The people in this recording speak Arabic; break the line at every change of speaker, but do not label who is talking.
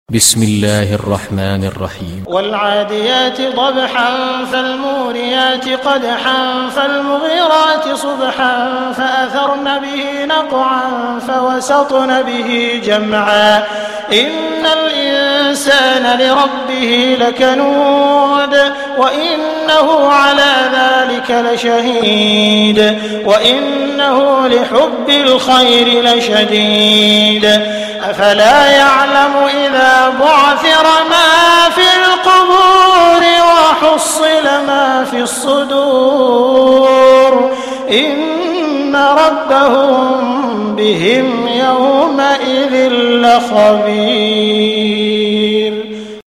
بسم الله الرحمن الرحيم.
والعاديات ضبحا فالموريات قدحا فالمغيرات صبحا فأثرن به نقعا فوسطن به جمعا إن الإنسان لربه لكنود وإنه على ذلك لشهيد وإنه لحب الخير لشديد أفلا يعلم إذا بعثر ما في القبور وحصل ما في الصدور إن ربهم بهم يومئذ لخبير.